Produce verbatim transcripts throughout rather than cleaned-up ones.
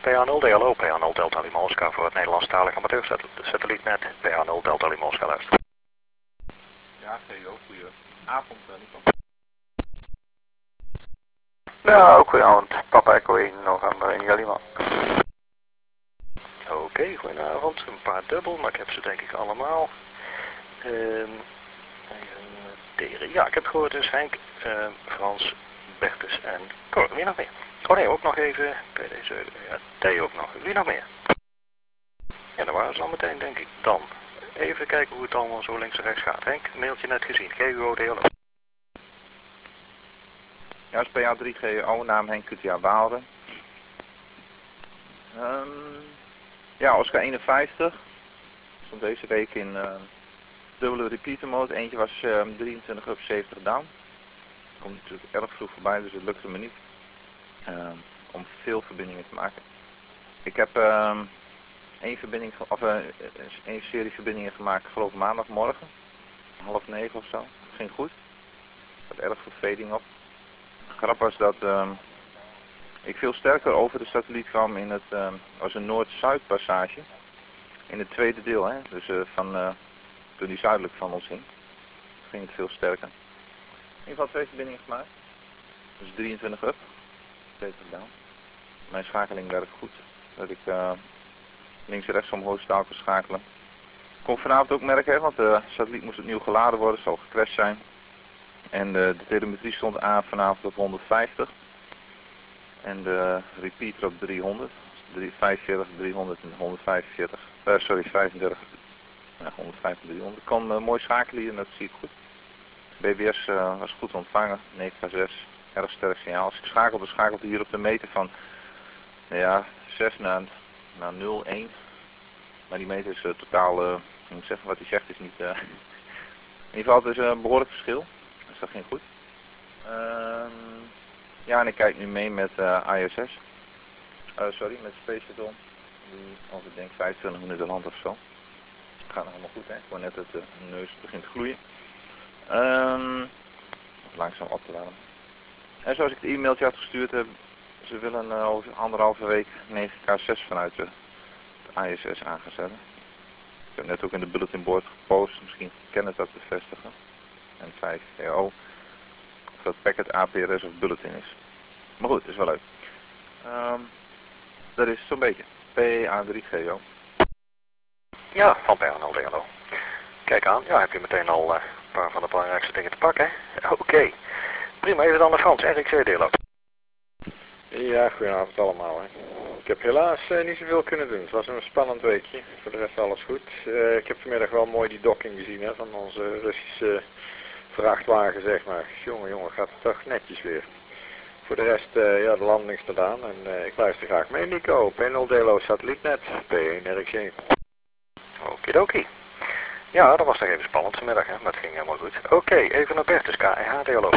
P A nul D L O, P A nul Delta Lima Oscar voor het Nederlandstalige amateursatellietnet, P A nul Delta Lima Oscar luisteren. Ja, G O, goeie avond, Nico. Ja, ook goedenavond. Papa Echo één, November India Lima. Oké, okay, goedenavond. Een paar dubbel, maar ik heb ze denk ik allemaal. Um, ja, ik heb gehoord dus Henk, uh, Frans, Bertus en Cor. Wie nog meer? Oh nee, ook nog even P D zeven. Ja, T ook nog. Wie nog meer? Ja, dat waren ze al meteen, denk ik. Dan even kijken hoe het allemaal zo links en rechts gaat. Henk, mailtje net gezien. G U O D L O. Ja, dat is P A drie G O, naam Henk Q T A Waalre. Um, ja, Oscar eenenvijftig. Stond deze week in uh, dubbele repeater mode. Eentje was uh, drieëntwintig up, zeventig down. Komt natuurlijk erg vroeg voorbij, dus het lukte me niet. Uh, om veel verbindingen te maken. Ik heb uh, één verbinding, of uh, één serie verbindingen gemaakt, geloof ik maandagmorgen. Half negen of zo. Dat ging goed. Er zat erg veel fading op. De grap was dat uh, ik veel sterker over de satelliet kwam in het, uh, was een Noord-Zuid passage. In het tweede deel, hè. Dus uh, van, uh, toen die zuidelijk van ons hing. Ging het veel sterker. In ieder geval twee verbindingen gemaakt. Dus drieëntwintig up, zeventig down. Mijn schakeling werkt goed. Dat ik uh, links en rechts omhoog staal kan schakelen. Kon vanavond ook merken, want de satelliet moest opnieuw geladen worden, zal gecrashed zijn. En de, de telemetrie stond aan vanavond op honderdvijftig. En de repeater op driehonderd. vijfenveertig, driehonderd en honderdvijfenveertig. Uh, sorry, vijfendertig. Ja, honderdvijftig, driehonderd. Ik kon uh, mooi schakelen hier en dat zie ik goed. B B S uh, was goed ontvangen, negen K zes. Erg sterk signaal. Als ik schakelde, schakelde hier op de meter van ja, zes naar, naar nul, één. Maar die meter is uh, totaal, uh, ik moet zeggen wat hij zegt is niet... Uh, in ieder geval het is een behoorlijk verschil. Dus dat ging goed. Uh, ja, en ik kijk nu mee met uh, I S S. Uh, sorry, met Space Shuttle. Die over ik denk vijfentwintig minuten land of zo. Het gaat nog allemaal goed, hè. Ik hoor net dat de neus begint te gloeien. Um, langzaam op te laden. En zoals ik het e-mailtje had gestuurd heb, ze willen uh, over anderhalve week negen K zes vanuit de, de I S S aangezetten. Ik heb net ook in de bulletin board gepost, misschien kennen dat bevestigen. En vijf G O. Of dat packet A P R S of bulletin is. Maar goed, het is wel leuk. Um, dat is zo'n beetje. P A drie G O. Ja, van P A nul D L O. Kijk aan, ja, heb je meteen al uh, een paar van de belangrijkste dingen te pakken. Oké. Okay. Prima, even dan naar Frans, R X C D L O. Ja, goedenavond allemaal. Hè. Ik heb helaas uh, niet zoveel kunnen doen. Het was een spannend weekje. Voor de rest alles goed. Uh, ik heb vanmiddag wel mooi die docking gezien, hè, van onze Russische vrachtwagen, zeg maar. Jongen, jongen, gaat het toch netjes weer. Voor de rest, uh, ja, de landing staat aan en uh, ik luister graag mee, Nico. P nul D L O satellietnet, P één R X C. Okidoki. Ja, dat was toch even spannend vanmiddag, hè, maar het ging helemaal goed. Oké, okay, even naar Bertus, K E H D L O.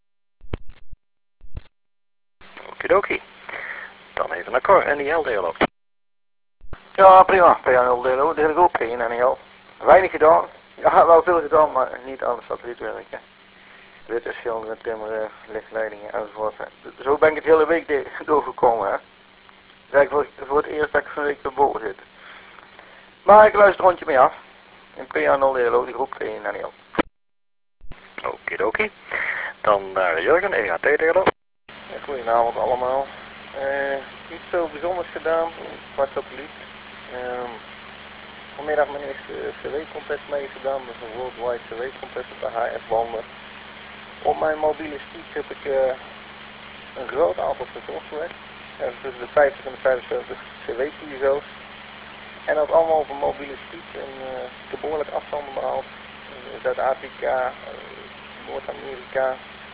Okidoki. Dan even naar Cor, N I L D L O. Ja, prima. P A nul D L O, deel ik ook geen N I L. Weinig gedaan. Ja, wel veel gedaan, maar niet aan de satellietwerken. Dit is schilderen, timmeren, lichtleidingen enzovoort. Zo ben ik het hele week doorgekomen, hè. Het is eigenlijk voor, voor het eerst dat ik van de week erboven zit. Maar ik luister rondje mee af. In P A nul D L O, de groep twee in N I L. Okidoki. Dan naar uh, Jurgen, E H T D L O. Ja, goedenavond allemaal. Uh, niet veel bijzonders gedaan qua satelliet. Uh, vanmiddag mijn eerste C W-contest meegedaan, dus een worldwide C W-contest op de H F-banden. Op mijn mobiele stick heb ik uh, een groot aantal stations gelegd. Ergens tussen de vijftig en de vijfenzeventig C W-kiezo's. En dat allemaal op een mobiele stick en uh, ik heb behoorlijk afstanden behaald. Uh, Zuid-Afrika, uh, Noord-Amerika,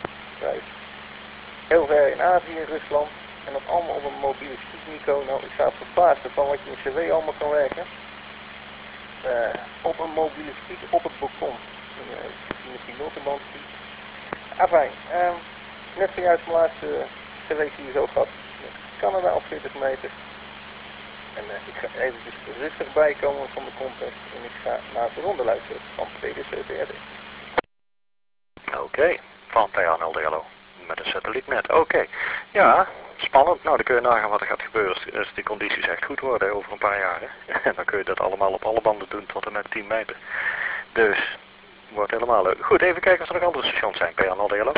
heel ver in Azië, Rusland. En dat allemaal op een mobiele stick, Nico. Nou, ik sta verbaasd van wat je in C W allemaal kan werken. Uh, op een mobiele stick op het balkon. In de pilotenband stick. Ah, fijn. Uh, net zojuist mijn laatste C W-kiezo gehad. Canada op veertig meter. En uh, ik ga eventjes rustig bijkomen van de contest. En ik ga naar de ronde luisteren van P D C P R D. Oké, okay. Van P A nul D L O. Met een satellietnet, oké. Okay. Ja, spannend. Nou, dan kun je nagaan wat er gaat gebeuren als die condities echt goed worden over een paar jaar. En dan kun je dat allemaal op alle banden doen tot en met tien meter. Dus, wordt helemaal leuk. Goed, even kijken of er nog andere stations zijn. P N L D L O?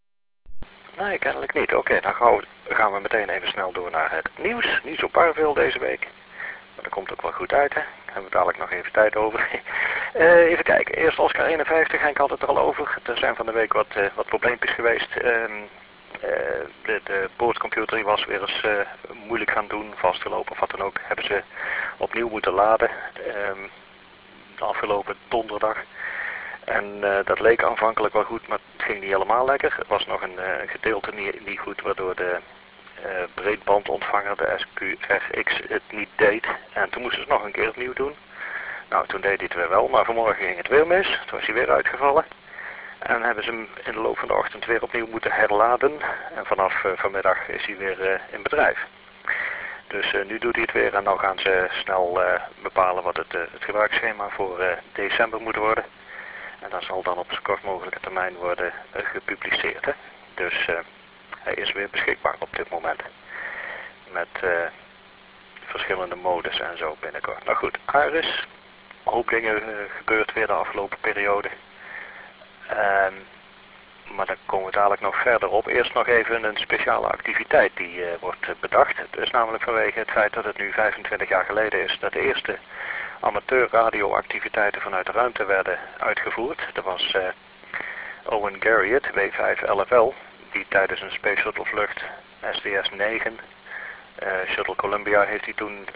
Nee, kennelijk niet. Oké, okay, dan gaan we, gaan we meteen even snel door naar het nieuws. Niet zo paar veel deze week. Maar dat komt ook wel goed uit, hè. Daar hebben we dadelijk nog even tijd over. uh, even kijken. Eerst Oscar eenenvijftig, ik had het er al over. Er zijn van de week wat, uh, wat probleempjes geweest. Uh, uh, de, de boordcomputer die was weer eens uh, moeilijk gaan doen, vastgelopen of wat dan ook. Hebben ze opnieuw moeten laden. Uh, de afgelopen donderdag. En uh, dat leek aanvankelijk wel goed, maar het ging niet helemaal lekker. Er was nog een uh, gedeelte niet, niet goed, waardoor de uh, breedbandontvanger, de S Q R X, het niet deed. En toen moesten ze nog een keer opnieuw doen. Nou, toen deed hij het weer wel, maar vanmorgen ging het weer mis. Toen was hij weer uitgevallen. En hebben ze hem in de loop van de ochtend weer opnieuw moeten herladen. En vanaf uh, vanmiddag is hij weer uh, in bedrijf. Dus uh, nu doet hij het weer en nou gaan ze snel uh, bepalen wat het, uh, het gebruiksschema voor uh, december moet worden. En dat zal dan op zo kort mogelijke termijn worden uh, gepubliceerd. Hè? Dus uh, hij is weer beschikbaar op dit moment. Met uh, verschillende modes en zo binnenkort. Nou goed, Aris. Een hoop dingen uh, gebeurd weer de afgelopen periode. Um, maar daar komen we dadelijk nog verder op. Eerst nog even een speciale activiteit die uh, wordt uh, bedacht. Het is namelijk vanwege het feit dat het nu vijfentwintig jaar geleden is dat de eerste amateur radioactiviteiten vanuit de ruimte werden uitgevoerd. Dat was uh, Owen Garriott, W vijf L F L, die tijdens een Space Shuttle vlucht S D S negen, uh, Shuttle Columbia heeft hij toen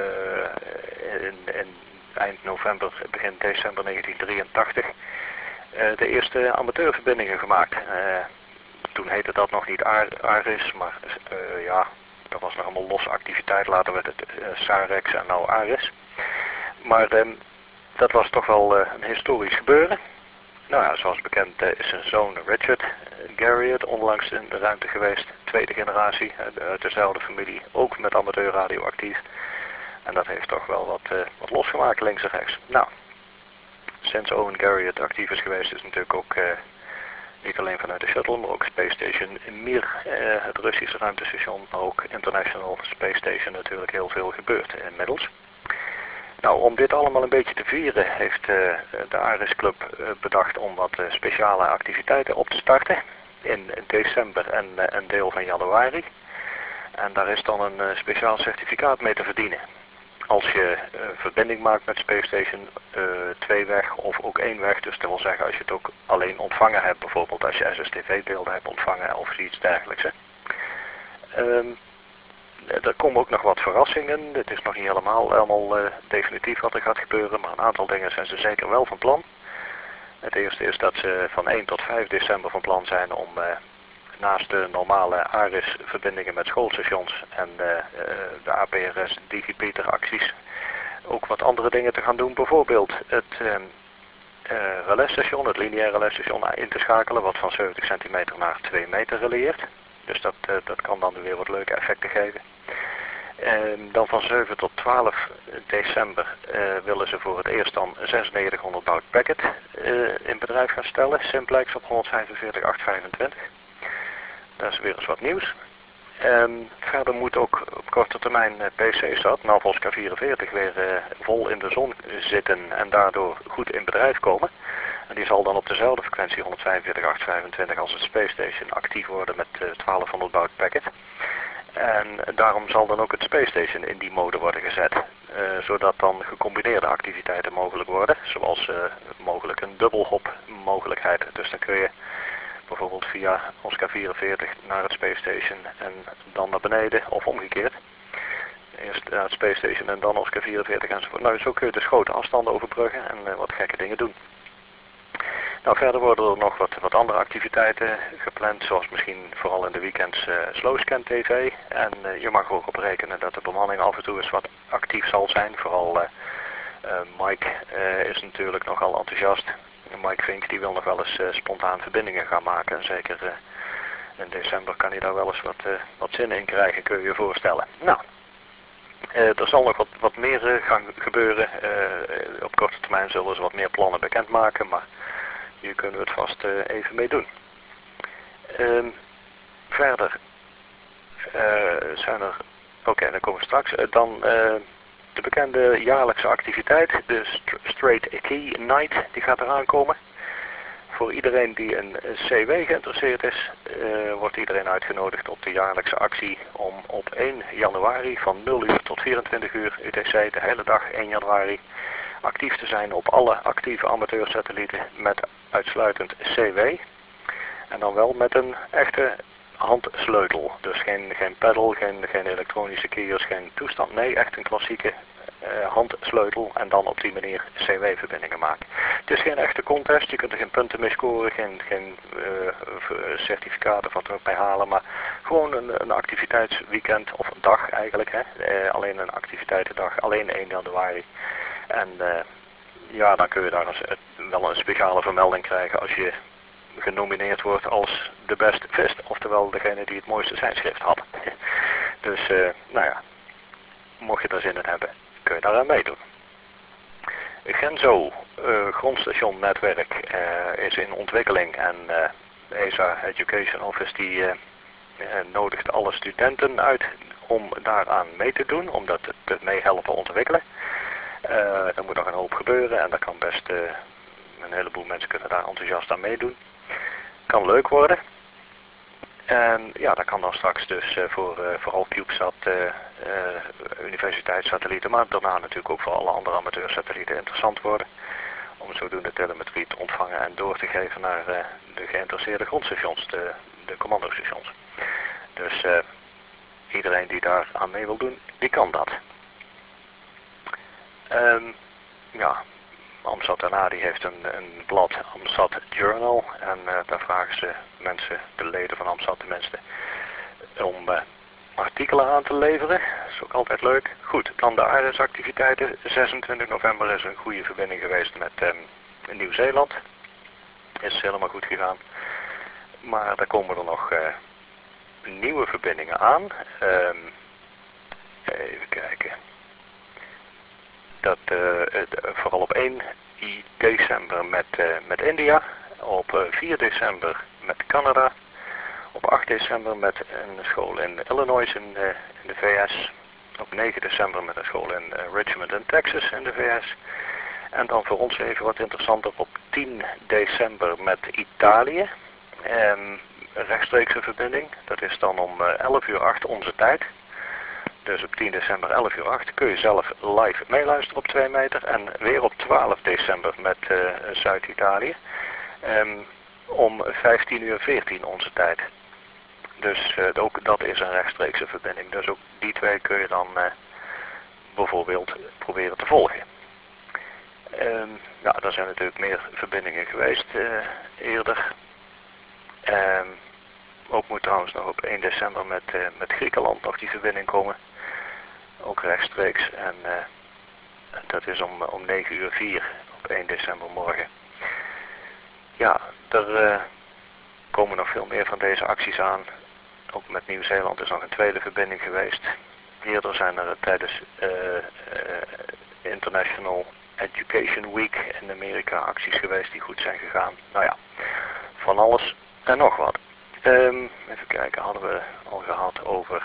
uh, in, in eind november, begin december negentien drieëntachtig uh, de eerste amateurverbindingen gemaakt. Uh, toen heette dat nog niet Aris, maar uh, ja, dat was nog allemaal losse activiteit. Later werd het uh, Sarex en nou Aris. Maar um, dat was toch wel uh, een historisch gebeuren. Nou ja, zoals bekend uh, is zijn zoon Richard Garriott onlangs in de ruimte geweest. Tweede generatie, uh, uit dezelfde familie, ook met amateurradio actief. En dat heeft toch wel wat, uh, wat losgemaakt links en rechts. Nou, sinds Owen Garriott actief is geweest is natuurlijk ook uh, niet alleen vanuit de shuttle, maar ook Space Station Mir, uh, het Russische ruimtestation, maar ook International Space Station natuurlijk heel veel gebeurd inmiddels. Nou, om dit allemaal een beetje te vieren heeft uh, de Aris Club uh, bedacht om wat uh, speciale activiteiten op te starten in december en uh, een deel van januari. En daar is dan een uh, speciaal certificaat mee te verdienen. Als je uh, verbinding maakt met Space Station, uh, twee weg of ook één weg, dus dat wil zeggen als je het ook alleen ontvangen hebt, bijvoorbeeld als je S S T V-beelden hebt ontvangen of iets dergelijks. Hè. Um, Er komen ook nog wat verrassingen. Het is nog niet helemaal, helemaal uh, definitief wat er gaat gebeuren, maar een aantal dingen zijn ze zeker wel van plan. Het eerste is dat ze van één tot vijf december van plan zijn om uh, naast de normale Aris-verbindingen met schoolstations en uh, uh, de A P R S Digipeater-acties ook wat andere dingen te gaan doen. Bijvoorbeeld het uh, uh, relais-station, het lineaire relais-station in te schakelen, wat van zeventig centimeter naar twee meter relieert. Dus dat, uh, dat kan dan weer wat leuke effecten geven. En dan van zeven tot twaalf december uh, willen ze voor het eerst dan zesennedertighonderd baud packet uh, in bedrijf gaan stellen. Simplex op honderdvijfenveertig achthonderdvijfentwintig. Dat is weer eens wat nieuws. Um, verder moet ook op korte termijn uh, P C-stad, Navolska vierenveertig, weer uh, vol in de zon zitten en daardoor goed in bedrijf komen. En die zal dan op dezelfde frequentie honderdvijfenveertig achthonderdvijfentwintig als het Space Station actief worden met uh, twaalfhonderd baud packet. En daarom zal dan ook het Space Station in die mode worden gezet. Uh, zodat dan gecombineerde activiteiten mogelijk worden. Zoals uh, mogelijk een dubbelhop mogelijkheid. Dus dan kun je bijvoorbeeld via Oscar vierenveertig naar het Space Station en dan naar beneden of omgekeerd. Eerst naar het Space Station en dan Oscar vierenveertig enzovoort. Nou, zo kun je dus grote afstanden overbruggen en uh, wat gekke dingen doen. Nou, verder worden er nog wat, wat andere activiteiten gepland, zoals misschien vooral in de weekends uh, Slowscan T V. En uh, je mag er ook op rekenen dat de bemanning af en toe eens wat actief zal zijn. Vooral uh, uh, Mike uh, is natuurlijk nogal enthousiast. Mike Vink die wil nog wel eens uh, spontaan verbindingen gaan maken. En zeker uh, in december kan hij daar wel eens wat, uh, wat zin in krijgen, kun je je voorstellen. Nou, uh, er zal nog wat, wat meer uh, gaan gebeuren. Uh, op korte termijn zullen ze wat meer plannen bekendmaken, maar hier kunnen we het vast uh, even mee doen. Um, verder uh, zijn er... Oké, okay, dan komen we straks. Uh, dan uh, de bekende jaarlijkse activiteit, de St Straight Key Night, die gaat eraan komen. Voor iedereen die in C W geïnteresseerd is, uh, wordt iedereen uitgenodigd op de jaarlijkse actie om op één januari van nul uur tot vierentwintig uur U T C, de hele dag één januari, actief te zijn op alle actieve amateursatellieten met uitsluitend C W. En dan wel met een echte handsleutel. Dus geen, geen pedal, geen, geen elektronische keys, geen toestand. Nee, echt een klassieke uh, handsleutel en dan op die manier C W-verbindingen maken. Het is geen echte contest, je kunt er geen punten mee scoren, geen, geen uh, certificaten van terug mee halen, maar gewoon een, een activiteitsweekend of een dag eigenlijk. Hè? Uh, alleen een activiteitendag, alleen één januari. En uh, ja, dan kun je daar eens, uh, wel een speciale vermelding krijgen als je genomineerd wordt als de best vist, oftewel degene die het mooiste seinschrift had. Dus, uh, nou ja, mocht je er zin in hebben, kun je daaraan meedoen. Genzo, uh, grondstationnetwerk, uh, is in ontwikkeling en uh, E S A Education Office die uh, uh, nodigt alle studenten uit om daaraan mee te doen, om dat te meehelpen ontwikkelen. Uh, er moet nog een hoop gebeuren en dat kan best, uh, een heleboel mensen kunnen daar enthousiast aan meedoen. Kan leuk worden. En ja, dat kan dan straks dus uh, voor uh, vooral CubeSat, uh, uh, universiteitssatellieten, maar daarna natuurlijk ook voor alle andere amateursatellieten interessant worden. Om zodoende telemetrie te ontvangen en door te geven naar uh, de geïnteresseerde grondstations, de, de commandostations. Dus uh, iedereen die daar aan mee wil doen, die kan dat. Um, ja, AMSAT daarna die heeft een, een blad, AMSAT Journal, en uh, daar vragen ze mensen, de leden van AMSAT tenminste, om uh, artikelen aan te leveren. Dat is ook altijd leuk. Goed, dan de aardesactiviteiten. zesentwintig november is een goede verbinding geweest met um, Nieuw-Zeeland. Is helemaal goed gegaan. Maar daar komen er nog uh, nieuwe verbindingen aan. Um, even kijken. Dat uh, het, vooral op één december met, uh, met India, op uh, vier december met Canada, op acht december met een school in Illinois in, uh, in de V S, op negen december met een school in uh, Richmond in Texas in de V S, en dan voor ons even wat interessanter op tien december met Italië, um, een rechtstreekse verbinding, dat is dan om uh, elf uur acht onze tijd. Dus op tien december elf uur acht kun je zelf live meeluisteren op twee meter. En weer op twaalf december met uh, Zuid-Italië. Um, om vijftien uur veertien onze tijd. Dus uh, ook dat is een rechtstreekse verbinding. Dus ook die twee kun je dan uh, bijvoorbeeld proberen te volgen. Um, ja, er zijn natuurlijk meer verbindingen geweest uh, eerder. Um, ook moet trouwens nog op één december met, uh, met Griekenland nog die verbinding komen. Ook rechtstreeks. En uh, dat is om, om negen uur vier op één december morgen. Ja, er uh, komen nog veel meer van deze acties aan. Ook met Nieuw-Zeeland is nog een tweede verbinding geweest. Eerder zijn er tijdens uh, uh, International Education Week in Amerika acties geweest die goed zijn gegaan. Nou ja, van alles en nog wat. Um, even kijken, hadden we al gehad over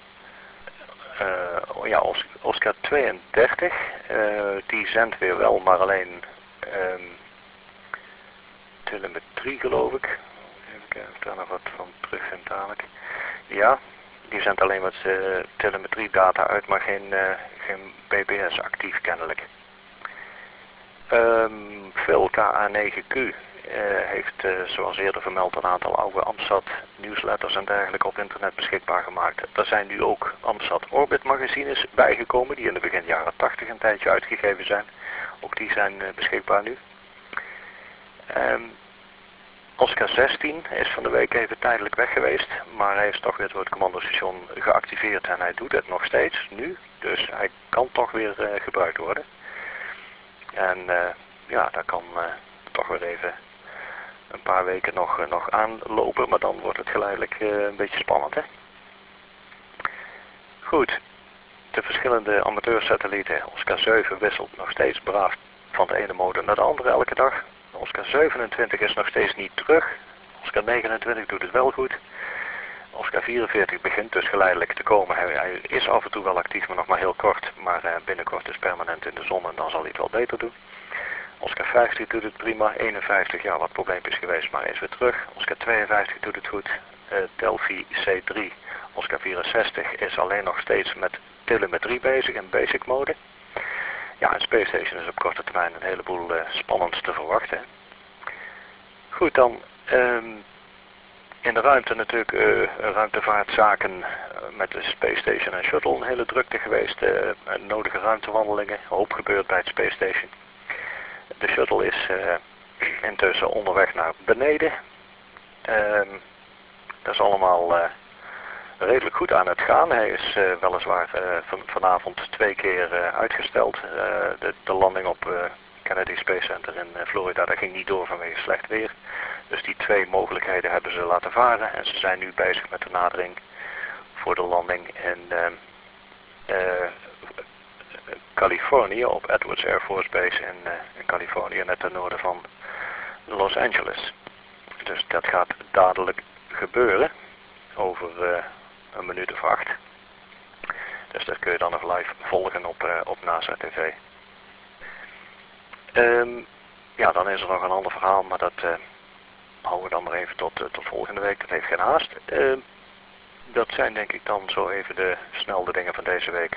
uh, ja, Oscar tweeëndertig. Uh, die zendt weer wel, maar alleen um, telemetrie geloof ik. Even kijken of ik daar nog wat van terug vind dadelijk. Ja, die zendt alleen wat uh, telemetrie data uit, maar geen, uh, geen B B S actief kennelijk. Um, Phil K A negen Q. Uh, heeft, uh, zoals eerder vermeld, een aantal oude AMSAT nieuwsletters en dergelijke op internet beschikbaar gemaakt. Er zijn nu ook AMSAT Orbit magazines bijgekomen, die in de begin jaren tachtig een tijdje uitgegeven zijn. Ook die zijn uh, beschikbaar nu. Um, Oscar zestien is van de week even tijdelijk weg geweest, maar hij is toch weer door het commandostation geactiveerd en hij doet het nog steeds, nu. Dus hij kan toch weer uh, gebruikt worden. En uh, ja, daar kan uh, toch weer even een paar weken nog, uh, nog aanlopen, maar dan wordt het geleidelijk uh, een beetje spannend, hè. Goed, de verschillende amateursatellieten, Oscar zeven wisselt nog steeds braaf van de ene mode naar de andere elke dag. Oscar zevenentwintig is nog steeds niet terug, Oscar negenentwintig doet het wel goed. Oscar vierenveertig begint dus geleidelijk te komen. Hij, hij is af en toe wel actief, maar nog maar heel kort. Maar uh, binnenkort is permanent in de zon en dan zal hij het wel beter doen. Oscar vijftig doet het prima. eenenvijftig, ja, wat probleempjes geweest, maar is weer terug. Oscar tweeënvijftig doet het goed. Uh, Delphi C drie. Oscar vierenzestig is alleen nog steeds met telemetrie bezig in basic mode. Ja, en Space Station is op korte termijn een heleboel uh, spannends te verwachten. Goed, dan um, in de ruimte natuurlijk uh, ruimtevaartzaken uh, met de Space Station en Shuttle. Een hele drukte geweest, uh, nodige ruimtewandelingen, hoop gebeurd bij het Space Station. De Shuttle is uh, intussen onderweg naar beneden. Um, dat is allemaal uh, redelijk goed aan het gaan. Hij is uh, weliswaar uh, van, vanavond twee keer uh, uitgesteld. Uh, de, de landing op uh, Kennedy Space Center in uh, Florida, dat ging niet door vanwege slecht weer. Dus die twee mogelijkheden hebben ze laten varen en ze zijn nu bezig met de nadering voor de landing in uh, uh, Californië op Edwards Air Force Base in, uh, in Californië, net ten noorden van Los Angeles. Dus dat gaat dadelijk gebeuren over uh, een minuut of acht. Dus dat kun je dan nog live volgen op, uh, op NASA T V. Um, ja, dan is er nog een ander verhaal, maar dat uh, houden we dan maar even tot, uh, tot volgende week. Dat heeft geen haast. Uh, dat zijn denk ik dan zo even de snel de dingen van deze week.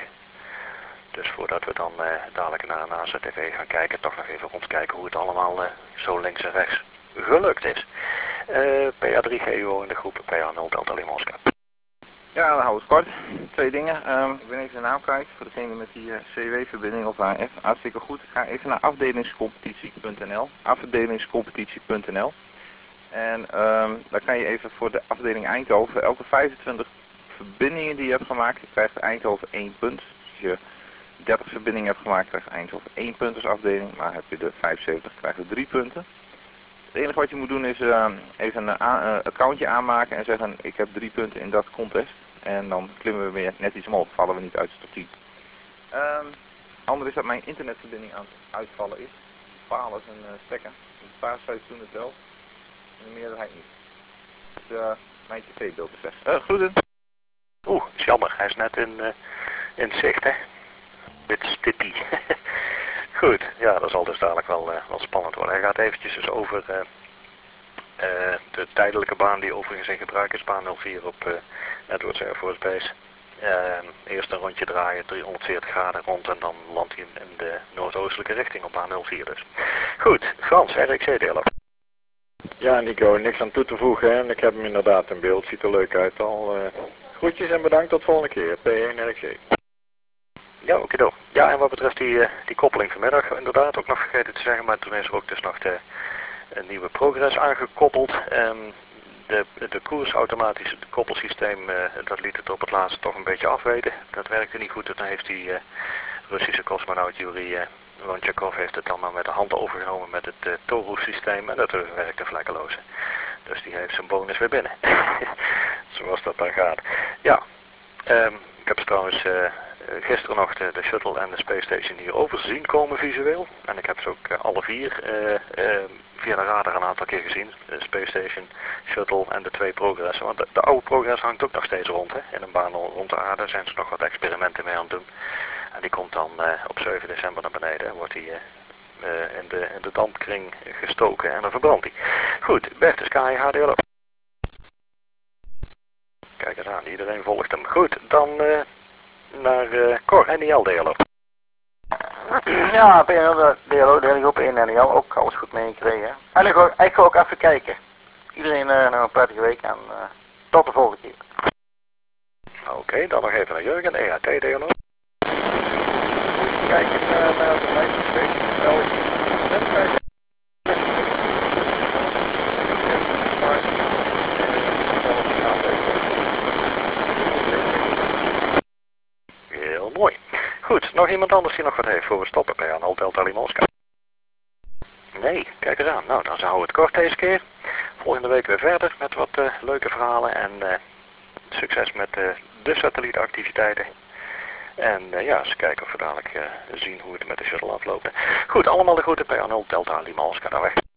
Dus voordat we dan uh, dadelijk naar NASA T V gaan kijken, toch nog even rondkijken hoe het allemaal uh, zo links en rechts gelukt is. Uh, P A drie G U O in de groep, P A nul Delta Lima Oscar. Ja, dan houden we het kort. Twee dingen. Um, ik ben even de naam kwijt voor degene met die uh, C W-verbinding of H F. Hartstikke goed. Ga even naar afdelingscompetitie punt n l. afdelingscompetitie punt n l. En um, dan kan je even voor de afdeling Eindhoven, elke vijfentwintig verbindingen die je hebt gemaakt, je krijgt Eindhoven één punt. Als je dertig verbindingen hebt gemaakt, krijgt Eindhoven één punt als afdeling. Maar heb je de vijfenzeventig, krijg je drie punten. Het enige wat je moet doen is uh, even een uh, accountje aanmaken en zeggen ik heb drie punten in dat contest. En dan klimmen we weer net iets omhoog, vallen we niet uit de top tien. Um, ander is dat mijn internetverbinding aan het uitvallen is. Palen is een uh, stekker. Een paar sites doen het wel, en de meerderheid niet. Dus uh, mijn tv-beeld is weg. Uh, groeten! Oeh, is jammer. Hij is net in, uh, in zicht, hè. Dit stippie. Goed, ja, dat zal dus dadelijk wel, uh, wel spannend worden. Hij gaat eventjes dus over uh, uh, de tijdelijke baan die overigens in gebruik is, baan nul vier op uh, Edwards Air Force Base. Uh, eerst een rondje draaien, driehonderdveertig graden rond en dan landt hij in de noordoostelijke richting op baan nul vier dus. Goed, Frans, R X C-deler. Ja, Nico, niks aan toe te voegen hè? En ik heb hem inderdaad in beeld, ziet er leuk uit al. Uh, groetjes en bedankt tot volgende keer, P één R X C. Ja, oké do. Ja, en wat betreft die, uh, die koppeling vanmiddag, inderdaad ook nog vergeten te zeggen, maar toen is er ook dus nog de een nieuwe progress aangekoppeld. Um, de, de koersautomatische koppelsysteem, uh, dat liet het op het laatst toch een beetje afweten. Dat werkte niet goed, toen heeft die uh, Russische cosmonaut Yuri uh, Lonchakov heeft het dan maar met de hand overgenomen met het uh, Toru systeem en dat uh, werkte vlekkeloos. Dus die heeft zijn bonus weer binnen. Zoals dat dan gaat. Ja, um, ik heb trouwens uh, gisteren nog de, de shuttle en de space station hier over zien komen visueel. En ik heb ze ook uh, alle vier uh, uh, via de radar een aantal keer gezien. De space station, shuttle en de twee progressen. Want de, de oude progress hangt ook nog steeds rond. Hè. In een baan rond de aarde zijn ze nog wat experimenten mee aan het doen. En die komt dan uh, op zeven december naar beneden. En wordt die uh, uh, in, de, in de dampkring gestoken en dan verbrandt hij. Goed, Bertus K H D L O. Kijk eens aan, iedereen volgt hem. Goed, dan uh, naar uh, Cor en I L D L O. Ja, P N D L O, de hele groep één N L, ook alles goed meegekregen. En ik ga, ik ga ook even kijken. Iedereen uh, nog een prettige week en uh, tot de volgende keer. Oké, okay, dan nog even naar Jurgen, E H T D L O. Kijken uh, naar de lijst van Space België. Heel mooi. Goed, nog iemand anders die nog wat heeft voor we stoppen bij Arnold Delta Lima Oscar? Nee, kijk eens aan. Nou, dan zouden we het kort deze keer. Volgende week weer verder met wat uh, leuke verhalen en uh, succes met uh, de satellietactiviteiten. En uh, ja, eens kijken of we dadelijk uh, zien hoe het met de shuttle afloopt. Goed, allemaal de groeten bij Arnold Delta Lima Oscar daar weg.